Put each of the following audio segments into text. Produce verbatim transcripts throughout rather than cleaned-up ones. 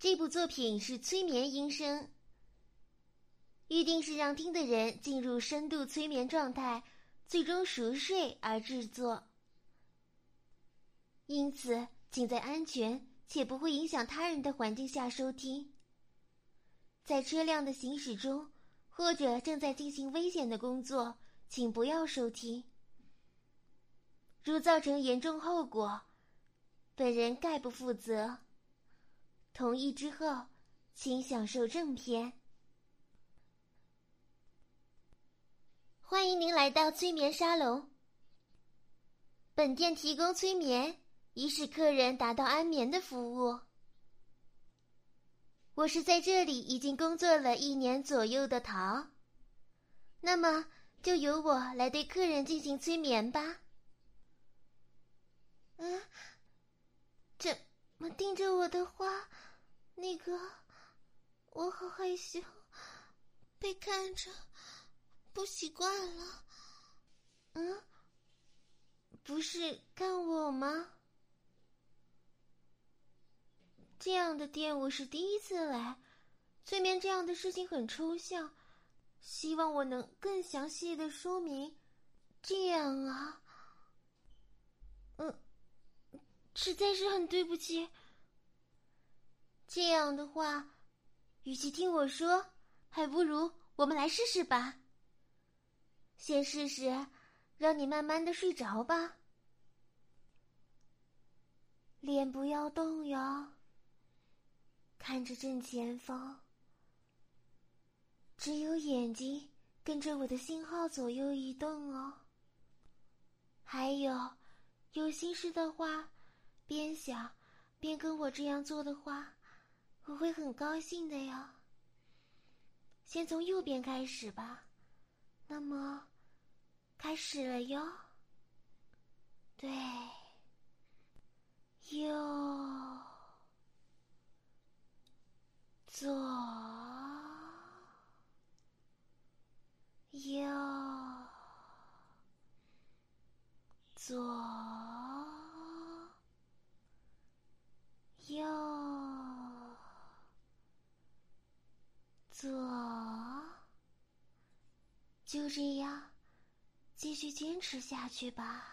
这部作品是催眠音声，预定是让听的人进入深度催眠状态，最终熟睡而制作。因此，请在安全且不会影响他人的环境下收听。在车辆的行驶中，或者正在进行危险的工作，请不要收听。如造成严重后果，本人概不负责。同意之后，请享受正片。欢迎您来到催眠沙龙。本店提供催眠，以使客人达到安眠的服务。我是在这里已经工作了一年左右的陶，那么就由我来对客人进行催眠吧。嗯，怎么盯着我的话？那个，我好害羞，被看着不习惯了。嗯，不是看我吗？这样的店我是第一次来，催眠这样的事情很抽象，希望我能更详细的说明。这样啊，嗯，实在是很对不起。这样的话，与其听我说，还不如我们来试试吧。先试试，让你慢慢的睡着吧。脸不要动哟，看着正前方，只有眼睛跟着我的信号左右移动哦。还有，有心事的话，边想边跟我这样做的话，我会很高兴的哟。先从右边开始吧。那么，开始了哟。对，右，左，右，左，右，左，就这样，继续坚持下去吧。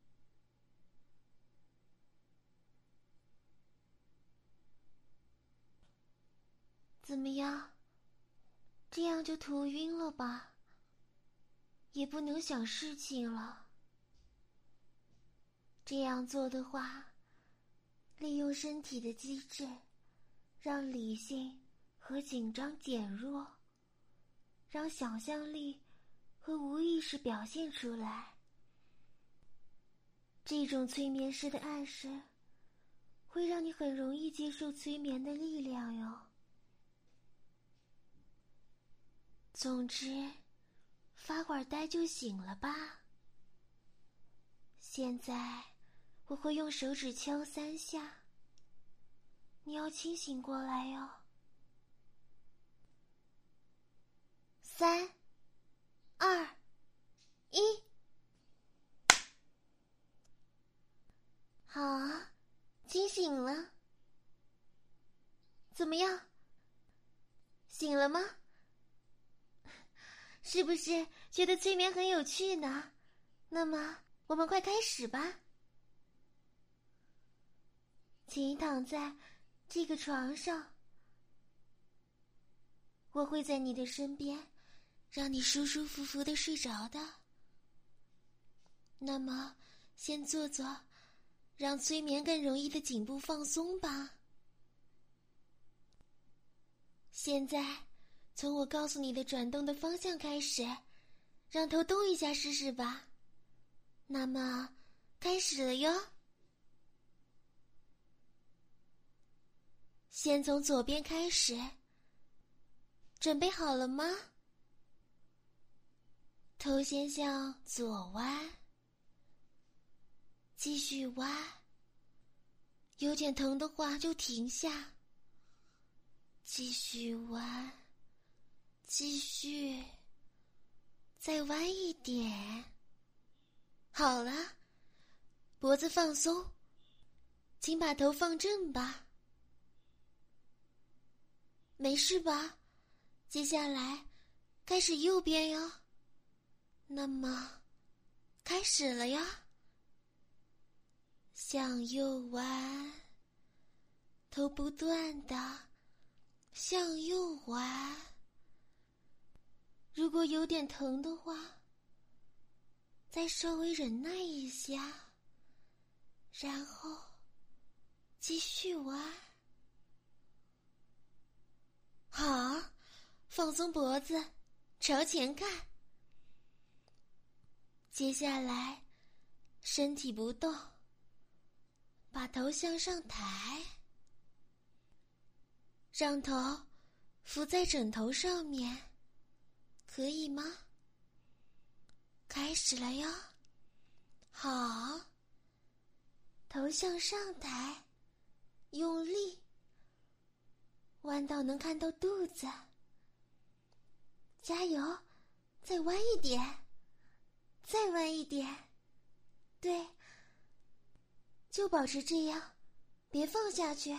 怎么样？这样就头晕了吧？也不能想事情了。这样做的话，利用身体的机制，让理性和紧张减弱，让想象力和无意识表现出来。这种催眠师的暗示，会让你很容易接受催眠的力量哟。总之，发会儿呆就醒了吧。现在我会用手指敲三下，你要清醒过来哟。三、二、一，好啊，清醒了。怎么样？醒了吗？是不是觉得催眠很有趣呢？那么我们快开始吧。请躺在这个床上，我会在你的身边，让你舒舒服服的睡着的。那么先做做让催眠更容易的颈部放松吧。现在从我告诉你的转动的方向开始，让头动一下试试吧。那么开始了哟。先从左边开始，准备好了吗？头先向左弯，继续弯，有点疼的话就停下，继续弯，继续，再弯一点。好了，脖子放松，请把头放正吧。 没事吧？接下来开始右边哟。那么，开始了呀。向右弯，头不断的向右弯。如果有点疼的话，再稍微忍耐一下，然后继续弯。好，放松脖子，朝前看。接下来，身体不动，把头向上抬，让头伏在枕头上面，可以吗？开始了哟。好，头向上抬，用力，弯到能看到肚子。加油，再弯一点，再弯一点，对，就保持这样，别放下去。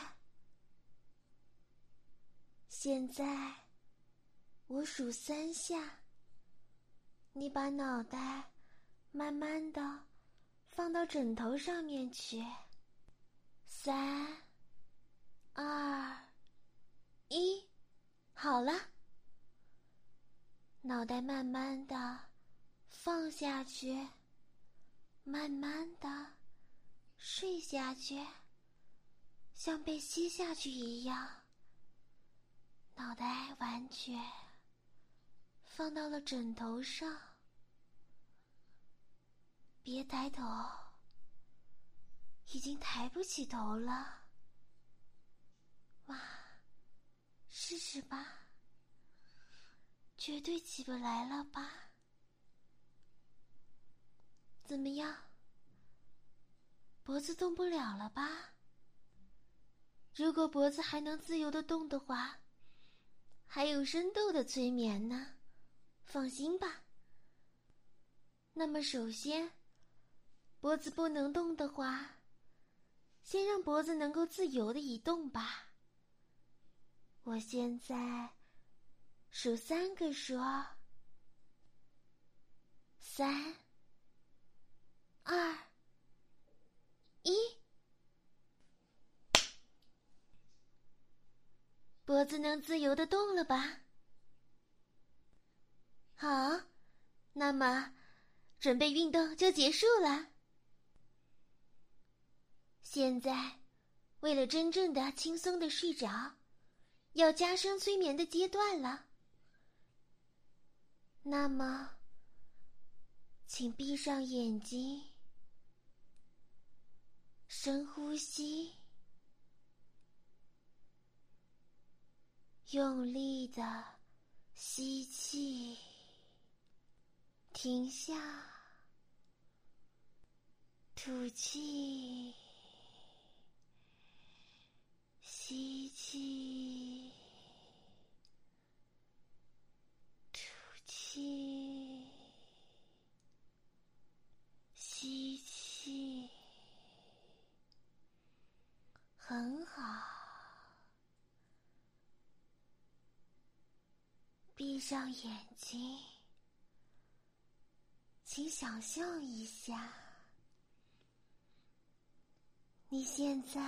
现在我数三下，你把脑袋慢慢的放到枕头上面去。三、二、一，好了。脑袋慢慢的放下去，慢慢的睡下去，像被吸下去一样。脑袋完全放到了枕头上，别抬头，已经抬不起头了。哇，试试吧，绝对起不来了吧？怎么样？脖子动不了了吧？如果脖子还能自由地动的话，还有深度的催眠呢，放心吧。那么首先，脖子不能动的话，先让脖子能够自由地移动吧。我现在数三个说，三、二、一，脖子能自由地动了吧？好，那么准备运动就结束了。现在，为了真正的轻松的睡着，要加深催眠的阶段了。那么，请闭上眼睛，深呼吸，用力的吸气，停下，吐气，吸气，吐气，吸气，很好。闭上眼睛，请想象一下，你现在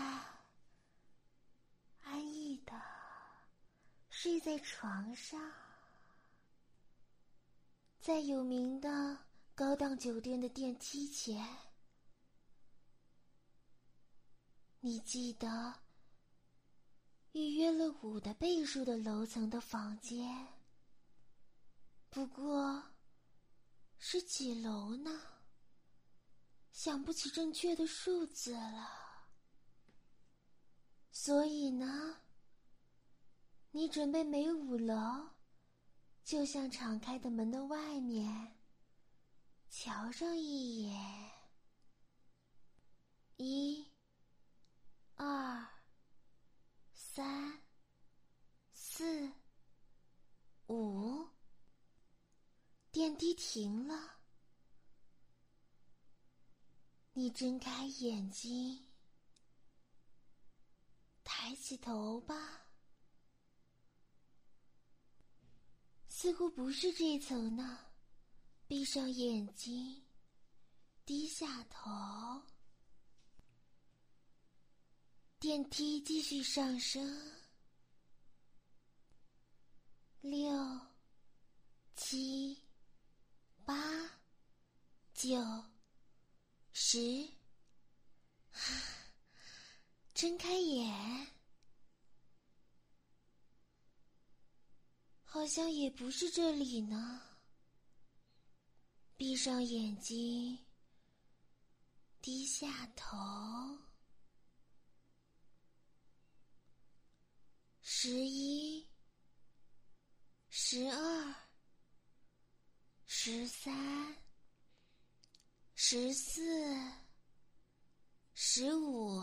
安逸的睡在床上，在有名的高档酒店的电梯前。你记得预约了五的倍数的楼层的房间，不过是几楼呢？想不起正确的数字了。所以呢，你准备每五楼就向敞开的门的外面瞧上一眼。一、二、三、四、五，电梯停了。你睁开眼睛，抬起头吧。 似乎不是这一层呢。闭上眼睛，低下头。电梯继续上升。六、七、八、九、十。睁开眼，好像也不是这里呢。闭上眼睛，低下头。十一、十二、十三、十四、十五。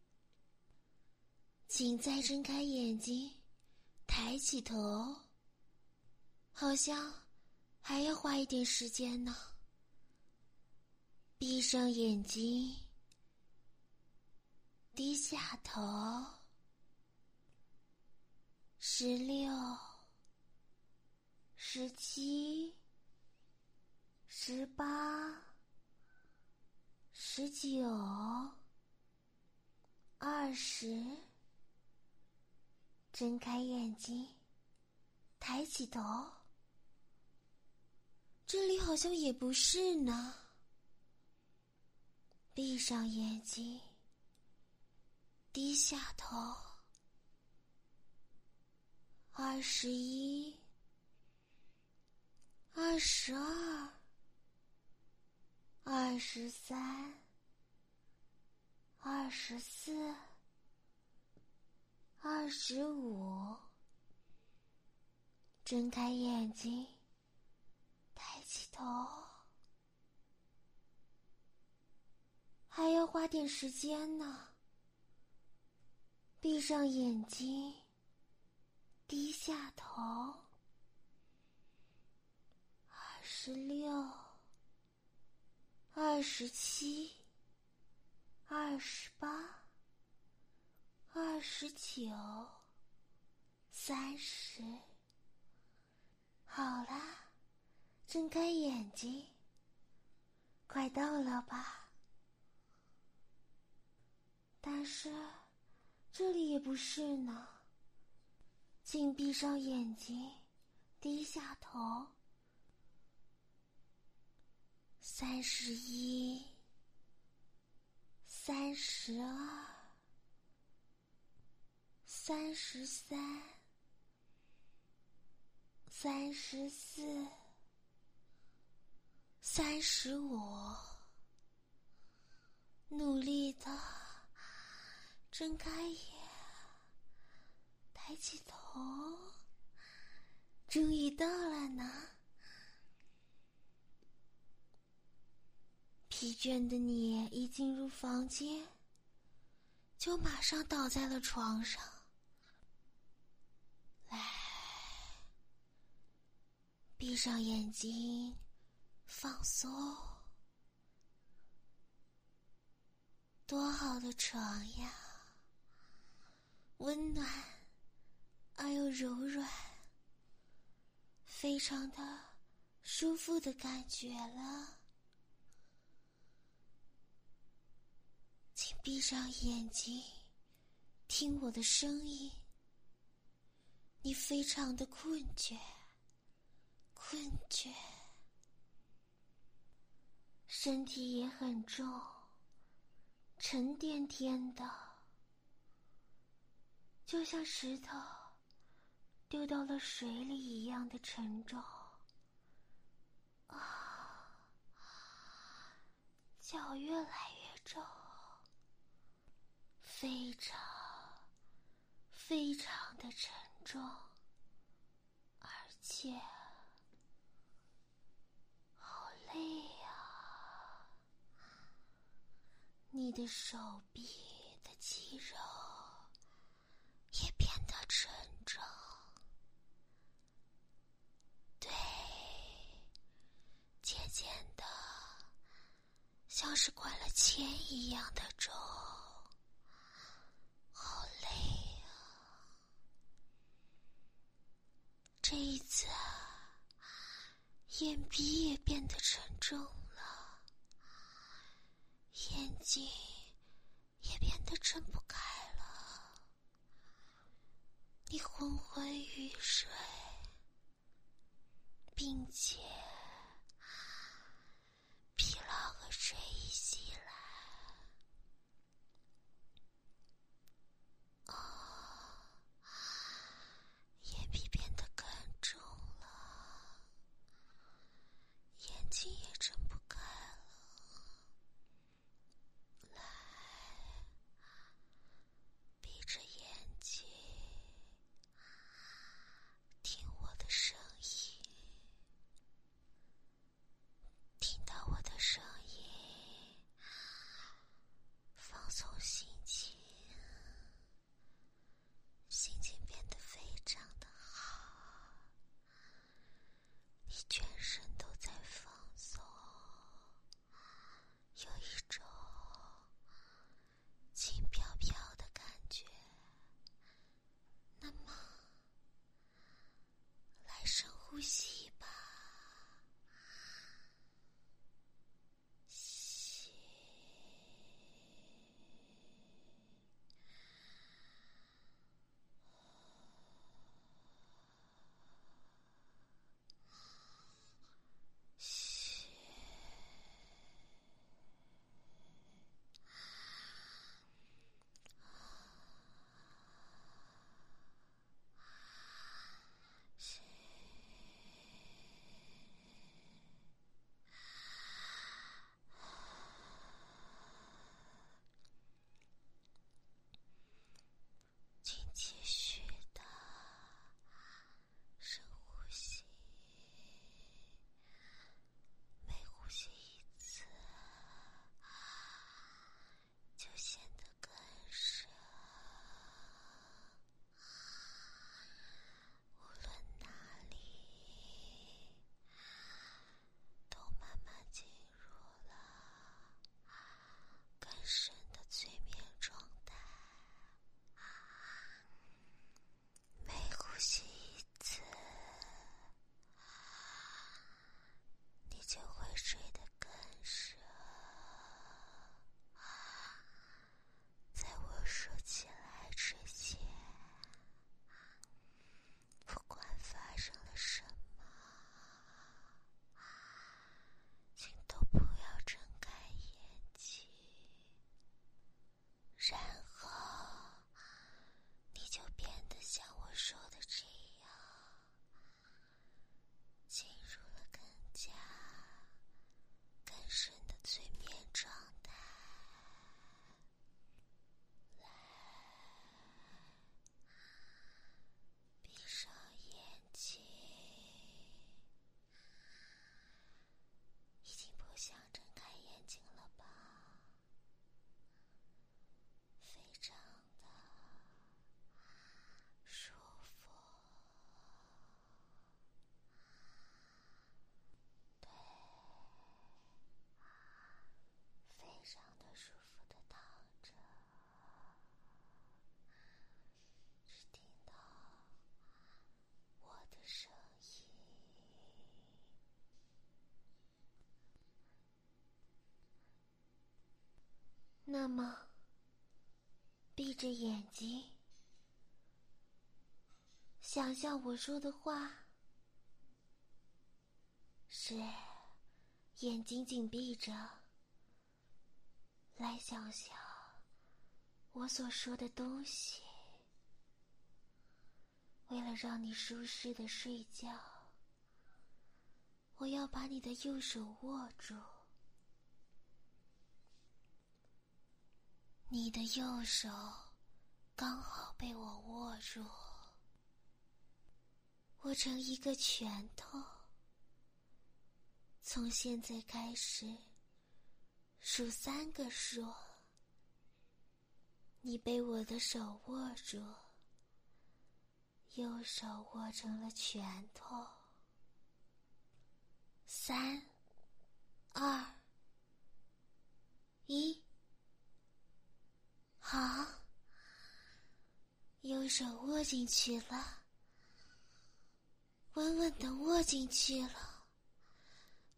请再睁开眼睛，抬起头。好像还要花一点时间呢。闭上眼睛，低下头。十六、十七、十八、十九、二十。睁开眼睛，抬起头。这里好像也不是呢。闭上眼睛，低下头。二十一、二十二、二十三、二十四、二十五。睁开眼睛，抬起头。还要花点时间呢。闭上眼睛，低下头。二十六、二十七、二十八、二十九、三十。好啦，睁开眼睛，快到了吧？但是这里也不是呢。请闭上眼睛，低下头。三十一、三十二、三十三、三十四、三十五。努力的睁开眼，抬起头。终于到了呢。疲倦的你一进入房间，就马上倒在了床上。来，闭上眼睛，放松。多好的床呀，温暖而又柔软，非常的舒服的感觉了。请闭上眼睛，听我的声音。你非常的困倦，困倦，身体也很重，沉甸甸的，就像石头丢到了水里一样的沉重。啊，脚越来越重，非常非常的沉重，而且好累啊。你的手臂的肌肉也变得沉重，对，渐渐的像是灌了铅一样的重，好累啊。这一次眼皮也变得沉重了，眼睛也变得睁不开了。你昏昏欲睡，并且疲劳和睡意袭来。哦，眼皮变得更重了，眼睛也睁不开了。来，闭着眼睛，听我的声音，听到我的声音，放松心情，心情变得非常的好，你全身都在放松，有一种轻飘飘的感觉。那么，来深呼吸吧。吸，吸，吸，请继续的深呼吸，每呼吸一次就显得更深，无论哪里都慢慢进入了更深的催眠状态。每呼吸一次，你就会睡得更深。在我说起来之前，不管发生了什么，请都不要睁开眼睛，然后你就变得像我说的这样，进入了更加更深的催眠状态。来，闭上眼睛，已经不想睁开眼睛了吧？非常的舒服，对，非常的舒服的躺着，只听到我的声音。那么，闭着眼睛，想象我说的话，是眼睛紧闭着，来想象我所说的东西。为了让你舒适的睡觉，我要把你的右手握住，你的右手刚好被我握住，握成一个拳头。从现在开始数三个数，你被我的手握住，右手握成了拳头。三、二、一，好，右手握进去了，稳稳地握进去了。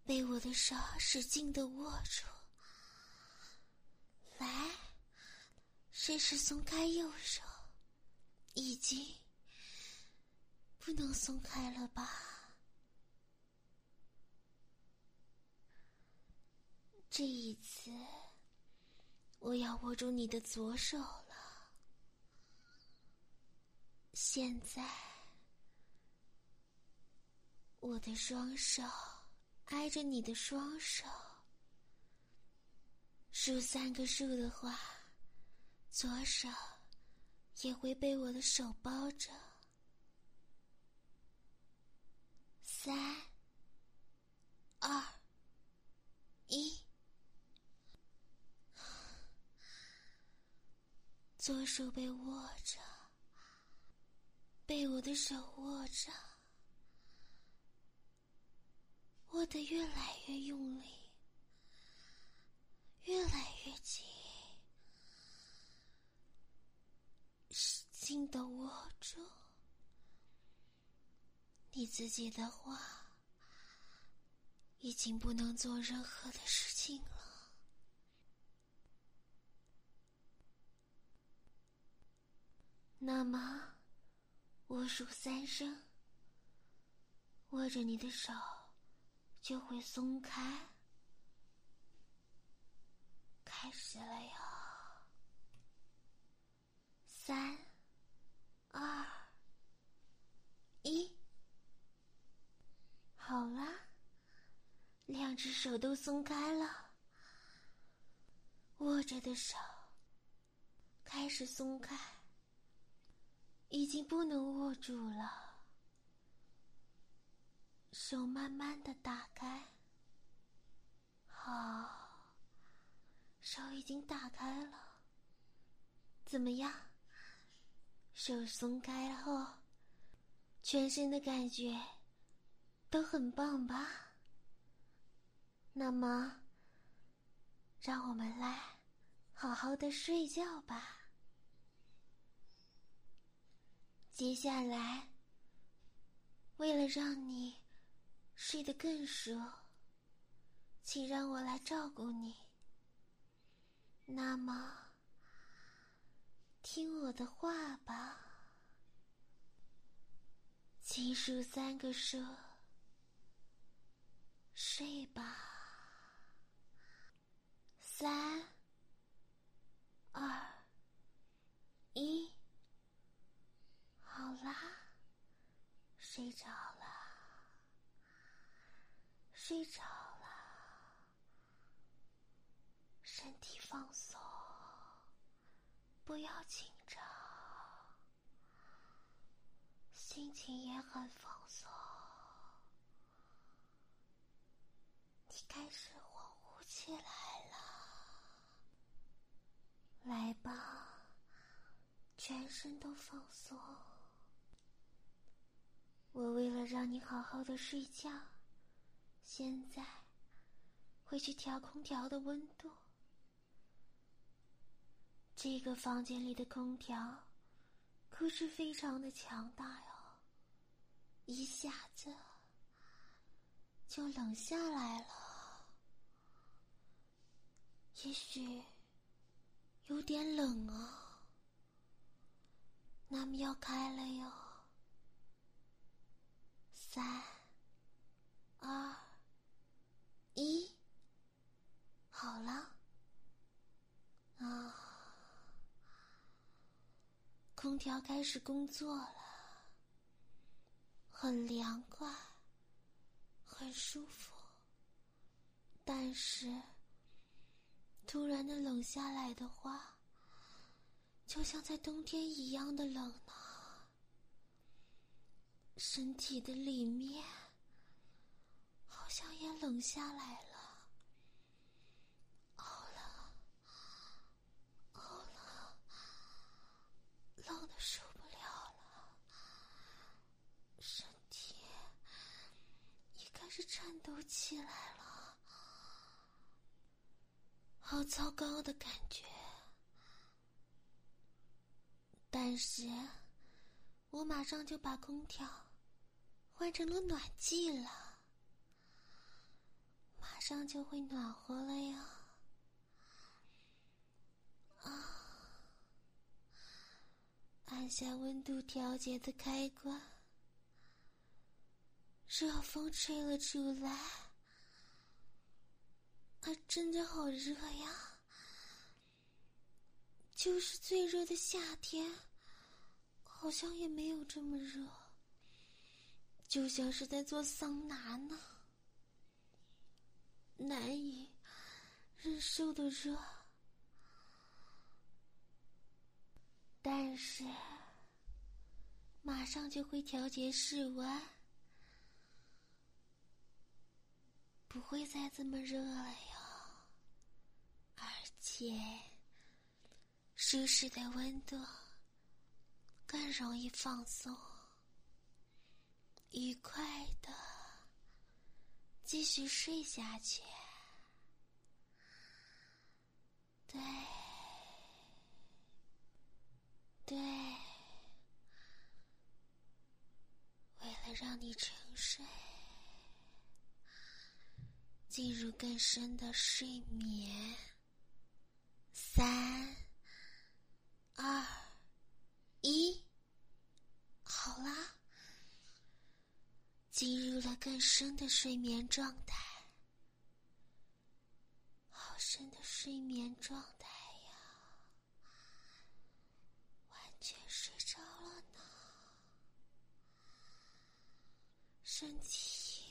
被我的手使劲地握住。来，试试松开右手，已经不能松开了吧？这一次，我要握住你的左手了。现在，我的双手挨着你的双手，数三个数的话，左手也会被我的手包着。三、二、一。左手被握着，被我的手握着，握得越来越用力，越来越紧，使劲地握住。你自己的话，已经不能做任何的事情了。那么，我数三声，握着你的手就会松开。开始了哟！三、二、一。好啦，两只手都松开了，握着的手开始松开，已经不能握住了。手慢慢的打开，好，手已经打开了。怎么样？手松开后，全身的感觉都很棒吧？那么，让我们来好好的睡觉吧。接下来，为了让你睡得更熟，请让我来照顾你。那么，听我的话吧。请数三个数，睡吧。三、二、一。好啦，睡着了，睡着了，身体放松，不要紧张，心情也很放松。你开始恍惚起来了，来吧，全身都放松。我为了让你好好的睡觉，现在会去调空调的温度。这个房间里的空调可是非常的强大哟，一下子就冷下来了。也许有点冷啊，那么要开了哟。三、二、一，好了。啊，空调开始工作了，很凉快，很舒服。但是，突然的冷下来的话，就像在冬天一样的冷呢。身体的里面好像也冷下来了，哦了，哦了，冷得受不了了，身体也开始颤抖起来了，好糟糕的感觉。但是，我马上就把空调换成了暖气了。 马上就会暖和了呀。啊，按下温度调节的开关，热风吹了出来，啊，真的好热呀！就是最热的夏天，好像也没有这么热，就像是在做桑拿呢。难以忍受的热，但是马上就会调节室温，不会再这么热了哟。而且舒适的温度更容易放松，愉快的继续睡下去。对对，为了让你沉睡，进入更深的睡眠，三二一，好啦，进入了更深的睡眠状态。好深的睡眠状态呀，完全睡着了呢，身体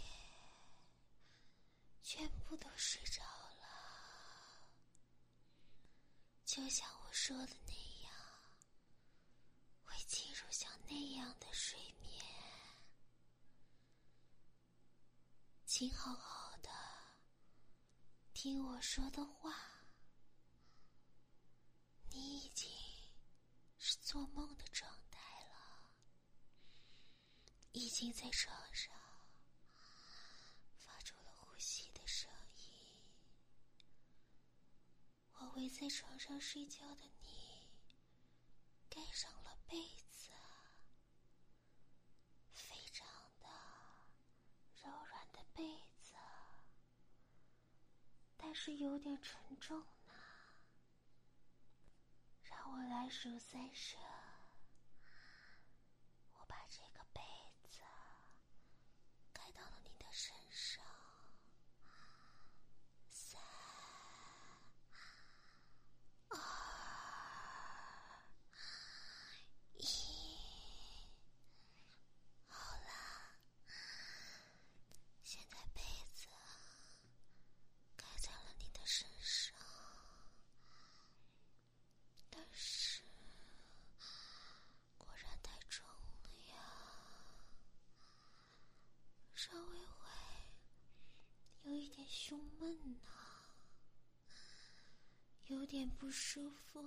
全部都睡着了，就像我说的那样，会进入像那样的睡眠。请好好的听我说的话，你已经是做梦的状态了，已经在床上发出了呼吸的声音。我为在床上睡觉的你盖上了被子，非常的柔软的被子，但是有点沉重呢。让我来数三声，我把这个被子盖到了你的身上。三二一，好啦，现在被子盖在了你的身上，但是果然太重了呀，稍微会有一点胸闷呢，有点不舒服，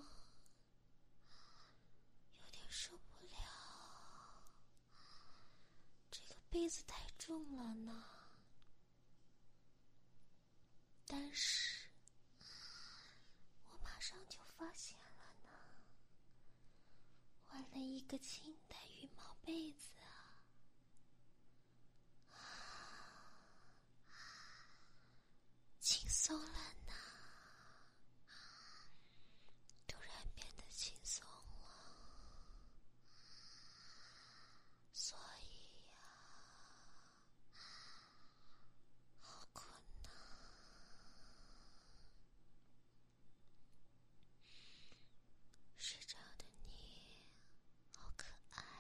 有点受不了，这个被子太重了呢。但是我马上就发现了呢，换了一个轻的羽毛被子啊，轻松了呢，突然变得轻松了，所以呀，好困呐。睡着的你好可爱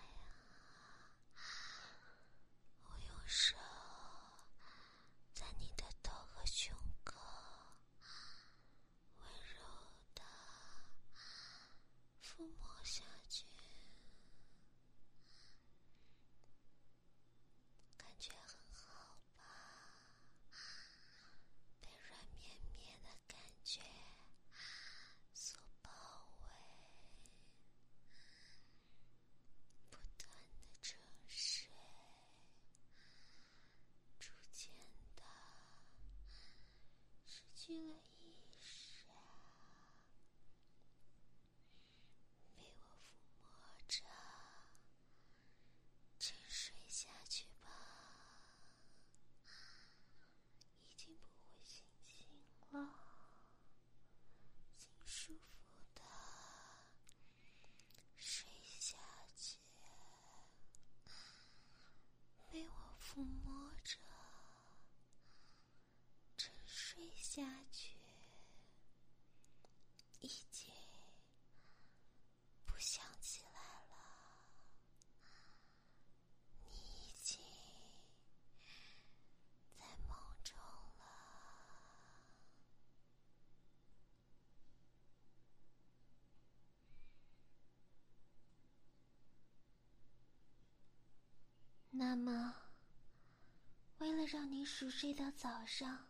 抚摸着，沉睡下去，已经不想起来了。你已经在梦中了。那么，为了让您熟睡到早上，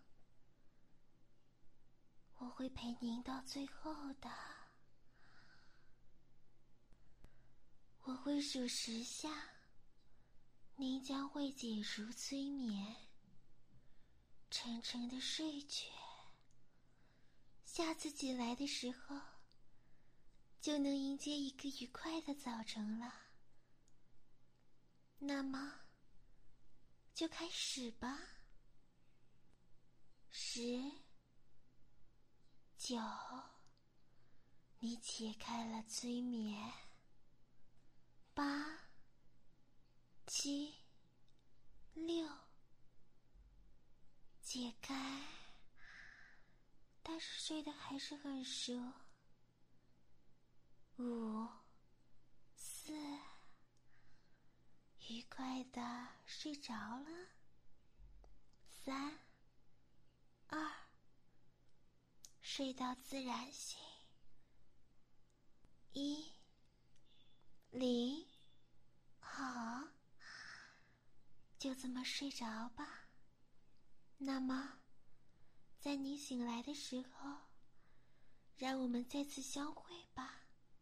我会陪您到最后的。我会数十下，您将会解除催眠，沉沉的睡去。下次起来的时候，就能迎接一个愉快的早晨了。那么，就开始吧。十、九，你解开了催眠。八、七、六，解开，但是睡得还是很熟。五、四，愉快的睡着了。三、二，睡到自然醒。一、零，好，就这么睡着吧。那么，在你醒来的时候，让我们再次相会吧。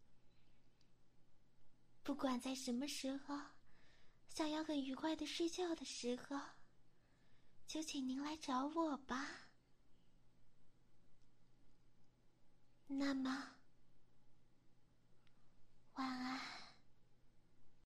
不管在什么时候，想要很愉快的睡觉的时候，就请您来找我吧。那么，